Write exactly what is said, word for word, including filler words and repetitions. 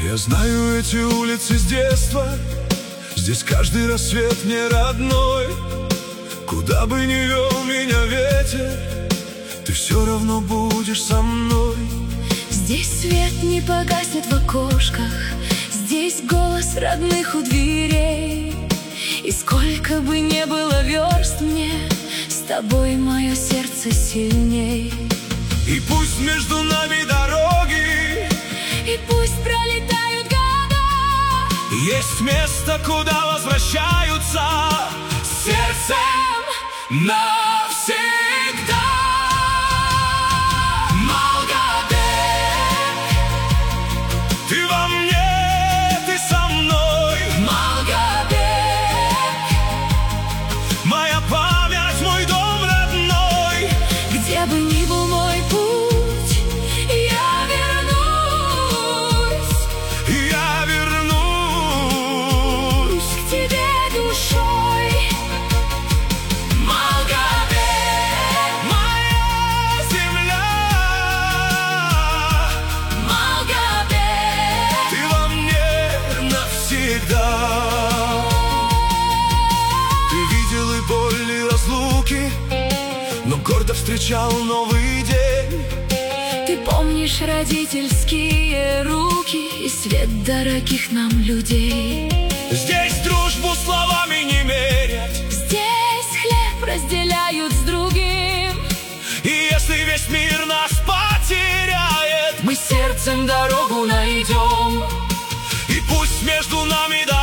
Я знаю эти улицы с детства, здесь каждый рассвет мне родной. Куда бы ни вел меня ветер, ты все равно будешь со мной. Здесь свет не погаснет в окошках, здесь голос родных у дверей. И сколько бы ни было верст мне, с тобой мое сердце сильней. И пусть между нами дороги, и пусть пролетают года, есть место, куда возвращаются сердцем навсегда. Малгобек, ты во мне, ты со мной. Малгобек, моя память, мой дом родной. где бы ни был мой путь, я вернусь, Я вернусь к тебе душой. Малгобек, моя земля. Малгобек, Ты во мне навсегда. Ты видел и боль, и разлуки, но гордо встречал новый день. ты помнишь родительские руки и свет дорогих нам людей. Здесь дружбу словами не мерять, Здесь хлеб разделяют с другим. и если весь мир нас потеряет, Мы сердцем дорогу найдем. и пусть между нами